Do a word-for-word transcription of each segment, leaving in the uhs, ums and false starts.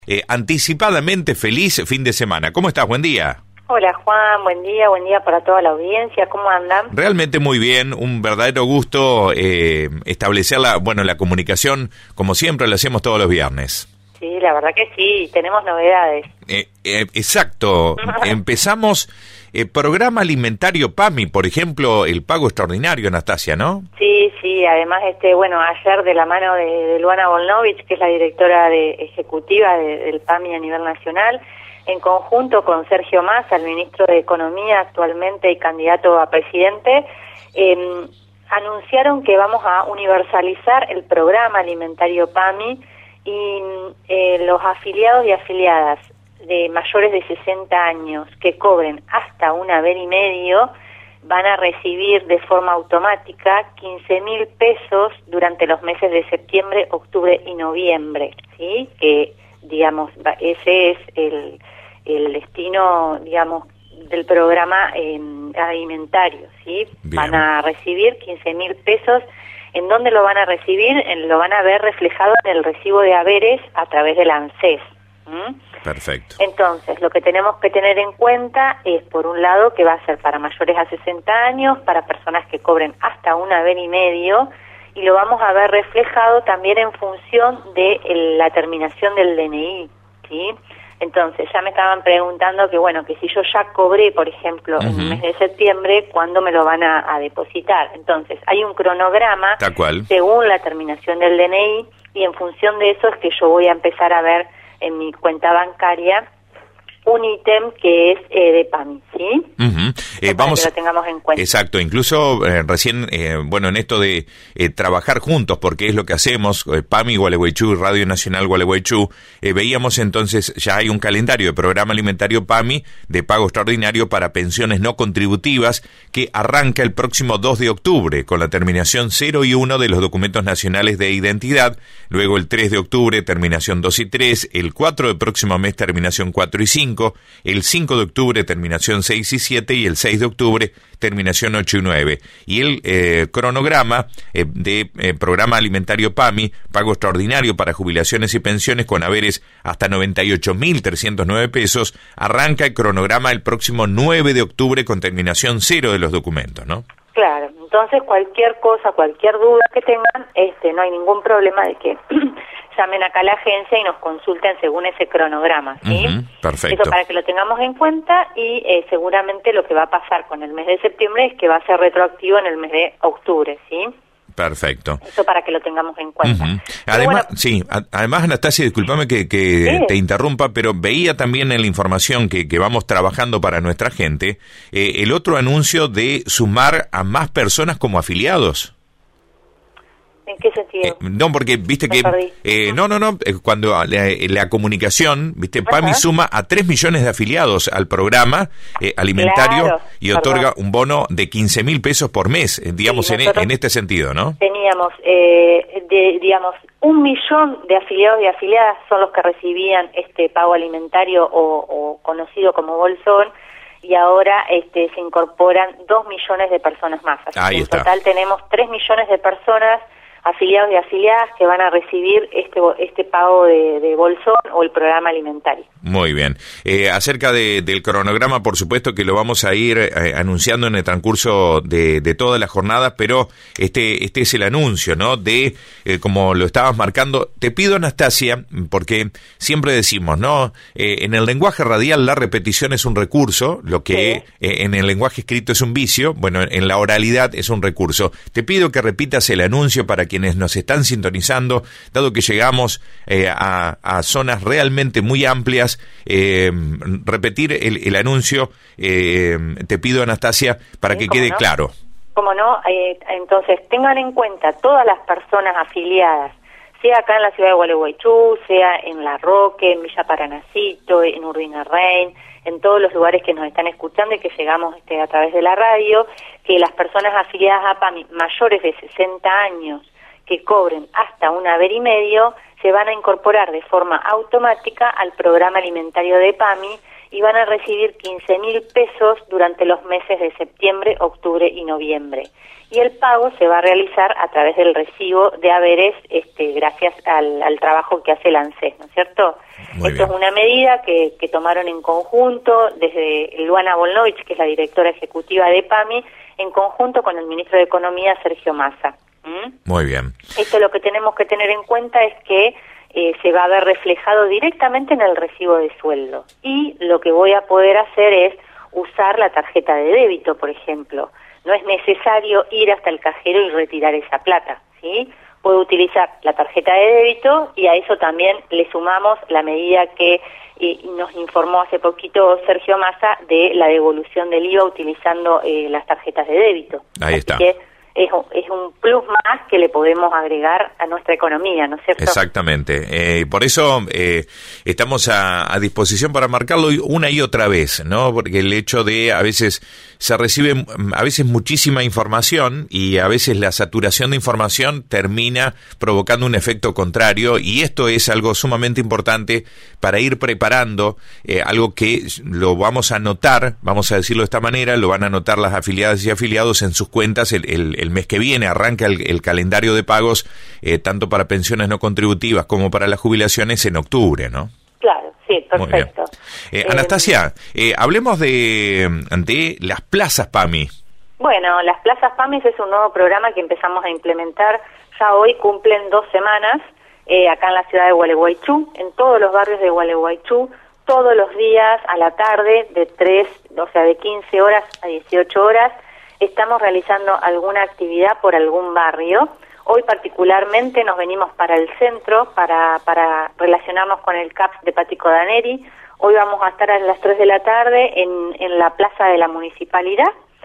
Eh, anticipadamente feliz fin de semana. ¿Cómo estás? Buen día. Hola Juan, buen día, buen día para toda la audiencia. ¿Cómo andan? Realmente muy bien, un verdadero gusto eh, establecer la, bueno, la comunicación, como siempre lo hacemos todos los viernes. Sí, la verdad que sí, tenemos novedades. Eh, eh, exacto, empezamos eh, programa alimentario PAMI, por ejemplo, el pago extraordinario, Anastasia, ¿no? Sí, sí, además, este, bueno, ayer de la mano de, de Luana Volnovich, que es la directora de, ejecutiva de, del PAMI a nivel nacional, en conjunto con Sergio Massa, el ministro de Economía actualmente y candidato a presidente, eh, anunciaron que vamos a universalizar el programa alimentario PAMI y eh, los afiliados y afiliadas de mayores de sesenta años que cobren hasta un haber y medio van a recibir de forma automática quince mil pesos durante los meses de septiembre, octubre y noviembre, ¿sí? Que, digamos, ese es el, el destino, digamos, del programa eh, alimentario, ¿sí? Bien. Van a recibir quince mil pesos. ¿En dónde lo van a recibir? Lo van a ver reflejado en el recibo de haberes a través del ANSES. ¿Mm? Perfecto. Entonces, lo que tenemos que tener en cuenta es, por un lado, que va a ser para mayores a sesenta años, para personas que cobren hasta un haber y medio, y lo vamos a ver reflejado también en función de el, la terminación del D N I, ¿sí? Entonces, ya me estaban preguntando que, bueno, que si yo ya cobré, por ejemplo, uh-huh. en el mes de septiembre, ¿cuándo me lo van a, a depositar? Entonces, hay un cronograma Tal cual. según la terminación del D N I, y en función de eso es que yo voy a empezar a ver en mi cuenta bancaria un ítem que es eh, de PAMI, ¿sí? Uh-huh. eh, para vamos, que lo tengamos en cuenta. Exacto, incluso eh, recién, eh, bueno, en esto de eh, trabajar juntos, porque es lo que hacemos, eh, PAMI Gualeguaychú, Radio Nacional Gualeguaychú, eh, veíamos entonces, ya hay un calendario de programa alimentario PAMI de pago extraordinario para pensiones no contributivas que arranca el próximo dos de octubre con la terminación cero y uno de los documentos nacionales de identidad, luego el tres de octubre terminación dos y tres, el cuatro del próximo mes terminación cuatro y cinco, el cinco de octubre terminación seis y siete y el seis de octubre terminación ocho y nueve. Y el eh, cronograma eh, de eh, programa alimentario PAMI, pago extraordinario para jubilaciones y pensiones con haberes hasta noventa y ocho mil trescientos nueve pesos, arranca el cronograma el próximo nueve de octubre con terminación cero de los documentos, ¿no? Claro, entonces cualquier cosa, cualquier duda que tengan, este, no hay ningún problema de que llamen acá a la agencia y nos consulten según ese cronograma, ¿sí? Uh-huh, perfecto. Eso para que lo tengamos en cuenta y eh, seguramente lo que va a pasar con el mes de septiembre es que va a ser retroactivo en el mes de octubre, ¿sí? Perfecto. Eso para que lo tengamos en cuenta. Uh-huh. Además, bueno, sí, a, además Anastasia, discúlpame que, que ¿sí? te interrumpa, pero veía también en la información que, que vamos trabajando para nuestra gente, eh, el otro anuncio de sumar a más personas como afiliados. ¿En qué sentido? Eh, no, porque viste Me que... Eh, no, no, no, eh, cuando la, la comunicación, viste, PAMI Ajá. suma a tres millones de afiliados al programa eh, alimentario claro, y otorga perdón. un bono de quince mil pesos por mes, eh, digamos, sí, en, en este sentido, ¿no? Teníamos, eh, de, digamos, un millón de afiliados y afiliadas son los que recibían este pago alimentario o, o conocido como bolsón, y ahora este, se incorporan dos millones de personas más. Así Ahí que en está. total tenemos tres millones de personas afiliados y afiliadas que van a recibir este este pago de, de bolsón o el programa alimentario. Muy bien. Eh, acerca de, del cronograma, por supuesto que lo vamos a ir eh, anunciando en el transcurso de, de todas las jornadas, pero este este es el anuncio, ¿no? De, eh, como lo estabas marcando, te pido, Anastasia, porque siempre decimos, ¿no? Eh, en el lenguaje radial la repetición es un recurso, lo que sí. eh, en el lenguaje escrito es un vicio, bueno, en la oralidad es un recurso. Te pido que repitas el anuncio para quienes nos están sintonizando, dado que llegamos eh, a, a zonas realmente muy amplias, eh, repetir el, el anuncio, eh, te pido, Anastasia, para sí, que quede no? claro. Cómo no, eh, entonces tengan en cuenta todas las personas afiliadas, sea acá en la ciudad de Gualeguaychú, sea en La Roque, en Villa Paranacito, en Urdinarrain, en todos los lugares que nos están escuchando y que llegamos este, a través de la radio, que las personas afiliadas a PAMI mayores de sesenta años que cobren hasta un haber y medio se van a incorporar de forma automática al programa alimentario de PAMI y van a recibir quince mil pesos durante los meses de septiembre, octubre y noviembre. Y el pago se va a realizar a través del recibo de haberes, este, gracias al, al trabajo que hace el ANSES, ¿no es cierto? Muy Esto bien. es una medida que, que tomaron en conjunto desde Luana Volnovich, que es la directora ejecutiva de PAMI, en conjunto con el ministro de Economía, Sergio Massa. ¿Mm? Muy bien. Esto lo que tenemos que tener en cuenta es que eh, se va a ver reflejado directamente en el recibo de sueldo. Y lo que voy a poder hacer es usar la tarjeta de débito, por ejemplo. No es necesario ir hasta el cajero y retirar esa plata, ¿sí? Puedo utilizar la tarjeta de débito y a eso también le sumamos la medida que eh, nos informó hace poquito Sergio Massa de la devolución del I V A utilizando eh, las tarjetas de débito. Ahí Así está. que es, es un plus más que le podemos agregar a nuestra economía, ¿no es cierto? Exactamente. Eh, por eso eh, estamos a, a disposición para marcarlo una y otra vez, ¿no? Porque el hecho de a veces se recibe a veces muchísima información y a veces la saturación de información termina provocando un efecto contrario, y esto es algo sumamente importante para ir preparando, eh, algo que lo vamos a anotar, vamos a decirlo de esta manera, lo van a anotar las afiliadas y afiliados en sus cuentas el, el, el mes que viene. Arranca el, el calendario de pagos, eh, tanto para pensiones no contributivas como para las jubilaciones en octubre, ¿no? Claro, sí, perfecto. Eh, Anastasia, eh, hablemos de, de las plazas PAMI. Bueno, las plazas PAMI es un nuevo programa que empezamos a implementar. Ya hoy cumplen dos semanas eh, acá en la ciudad de Gualeguaychú, en todos los barrios de Gualeguaychú, todos los días a la tarde de tres, o sea, de quince horas a dieciocho horas, estamos realizando alguna actividad por algún barrio. Hoy particularmente nos venimos para el centro para, para relacionarnos con el C A P S de Pático Daneri. Hoy vamos a estar a las tres de la tarde en, en la plaza de la municipalidad.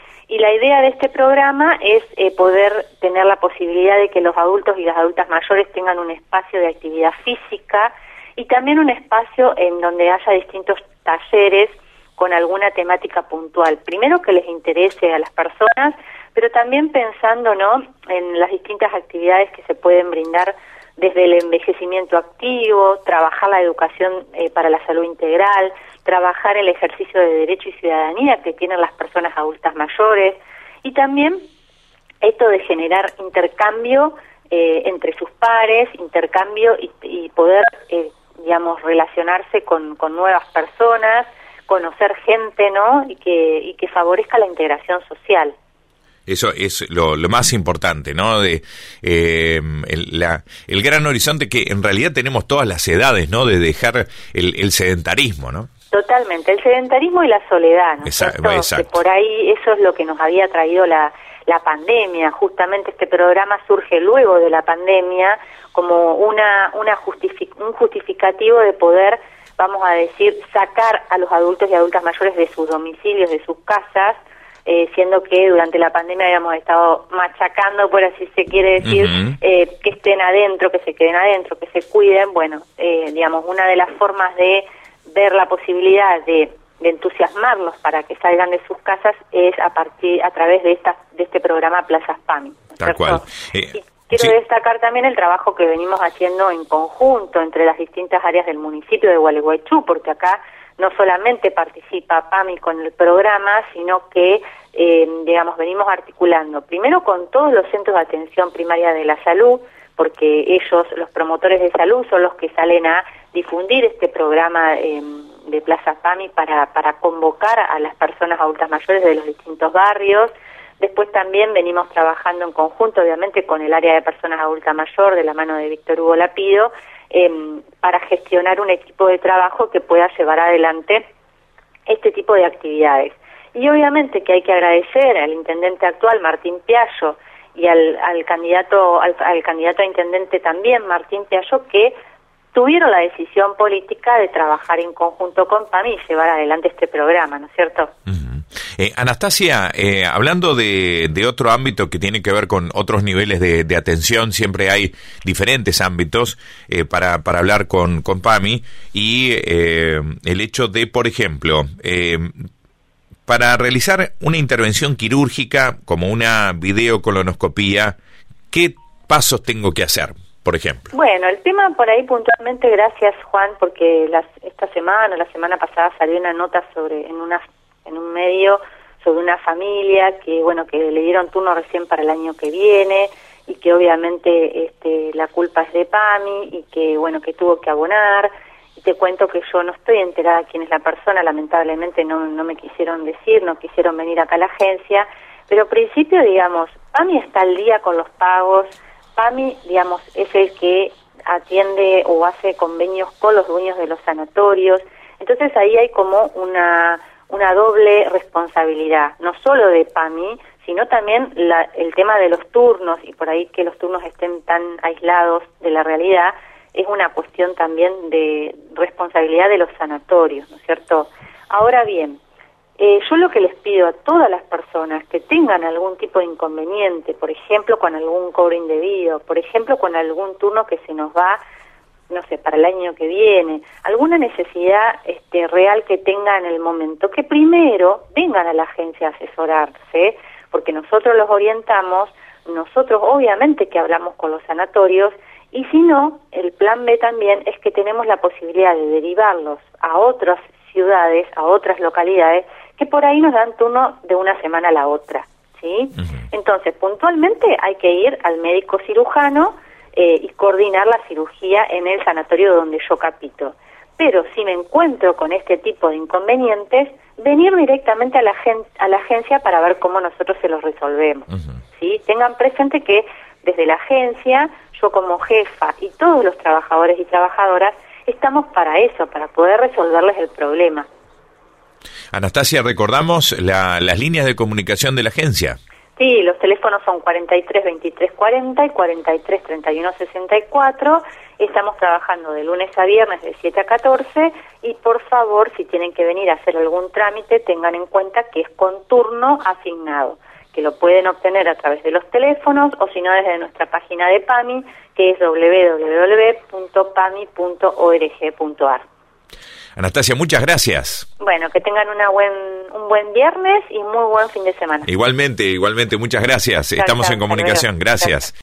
Y la idea de este programa es eh, poder tener la posibilidad de que los adultos y las adultas mayores tengan un espacio de actividad física y también un espacio en donde haya distintos talleres con alguna temática puntual. Primero, que les interese a las personas, pero también pensando, ¿no?, en las distintas actividades que se pueden brindar desde el envejecimiento activo, trabajar la educación eh, para la salud integral, trabajar el ejercicio de derecho y ciudadanía que tienen las personas adultas mayores, y también esto de generar intercambio eh, entre sus pares, intercambio y, y poder, eh, digamos, relacionarse con, con nuevas personas, conocer gente, ¿no?, y que, y que favorezca la integración social. Eso es lo, lo más importante, ¿no? De eh, el, la, el gran horizonte que en realidad tenemos todas las edades, ¿no? De dejar el, el sedentarismo, ¿no? Totalmente, el sedentarismo y la soledad, ¿no? Exacto, exacto. Que por ahí eso es lo que nos había traído la, la pandemia. Justamente este programa surge luego de la pandemia como una, una justific- un justificativo de poder, vamos a decir, sacar a los adultos y adultas mayores de sus domicilios, de sus casas, Eh, siendo que durante la pandemia habíamos estado machacando, por así se quiere decir, uh-huh. eh, que estén adentro, que se queden adentro, que se cuiden. Bueno, eh, digamos, una de las formas de ver la posibilidad de, de entusiasmarlos para que salgan de sus casas es a partir a través de esta de este programa Plazas PAMI, ¿no es Tal cierto? cual. Eh, y quiero sí. destacar también el trabajo que venimos haciendo en conjunto entre las distintas áreas del municipio de Gualeguaychú, porque acá no solamente participa PAMI con el programa, sino que, eh, digamos, venimos articulando primero con todos los centros de atención primaria de la salud, porque ellos, los promotores de salud, son los que salen a difundir este programa eh, de Plaza PAMI para, para convocar a las personas adultas mayores de los distintos barrios. Después también venimos trabajando en conjunto, obviamente, con el área de personas adultas mayor, de la mano de Víctor Hugo Lapido, eh, para gestionar un equipo de trabajo que pueda llevar adelante este tipo de actividades. Y obviamente que hay que agradecer al intendente actual, Martín Piaggio, y al, al candidato al, al candidato a intendente también, Martín Piaggio, que tuvieron la decisión política de trabajar en conjunto con PAMI y llevar adelante este programa, ¿no es cierto? Uh-huh. Eh, Anastasia, eh, hablando de, de otro ámbito que tiene que ver con otros niveles de, de atención, siempre hay diferentes ámbitos eh, para, para hablar con, con PAMI, y eh, el hecho de, por ejemplo, eh, para realizar una intervención quirúrgica como una videocolonoscopía, ¿qué pasos tengo que hacer por ejemplo? Bueno, el tema por ahí puntualmente, gracias Juan, porque las, esta semana, la semana pasada salió una nota sobre en una en un medio sobre una familia que, bueno, que le dieron turno recién para el año que viene y que obviamente este, la culpa es de PAMI y que, bueno, que tuvo que abonar. Y te cuento que yo no estoy enterada quién es la persona, lamentablemente no, no me quisieron decir, no quisieron venir acá a la agencia, pero al principio, digamos, PAMI está al día con los pagos, PAMI, digamos, es el que atiende o hace convenios con los dueños de los sanatorios, entonces ahí hay como una... una doble responsabilidad, no solo de PAMI, sino también la, el tema de los turnos, y por ahí que los turnos estén tan aislados de la realidad, es una cuestión también de responsabilidad de los sanatorios, ¿no es cierto? Ahora bien, eh, yo lo que les pido a todas las personas que tengan algún tipo de inconveniente, por ejemplo, con algún cobro indebido, por ejemplo, con algún turno que se nos va, no sé, para el año que viene, alguna necesidad este, real que tenga en el momento, que primero vengan a la agencia a asesorarse, porque nosotros los orientamos, nosotros obviamente que hablamos con los sanatorios, y si no, el plan B también es que tenemos la posibilidad de derivarlos a otras ciudades, a otras localidades, que por ahí nos dan turno de una semana a la otra, ¿sí? Uh-huh. Entonces, puntualmente hay que ir al médico cirujano, Eh, y coordinar la cirugía en el sanatorio donde yo capito. Pero si me encuentro con este tipo de inconvenientes, venir directamente a la, gen a la agencia para ver cómo nosotros se los resolvemos. Uh-huh. ¿Sí? Tengan presente que desde la agencia, yo como jefa y todos los trabajadores y trabajadoras, estamos para eso, para poder resolverles el problema. Anastasia, recordamos la, las líneas de comunicación de la agencia. Sí, los teléfonos son cuarenta y tres, veintitrés, cuarenta y cuarenta y tres, treinta y uno, sesenta y cuatro. Estamos trabajando de lunes a viernes de siete a catorce y por favor, si tienen que venir a hacer algún trámite, tengan en cuenta que es con turno asignado, que lo pueden obtener a través de los teléfonos o si no desde nuestra página de PAMI, que es doble u doble u doble u punto pami punto org punto ar. Anastasia, muchas gracias. Bueno, que tengan una buen, un buen viernes y muy buen fin de semana. Igualmente, igualmente, muchas gracias. Chao, Estamos chao, en comunicación. Gracias. Chao.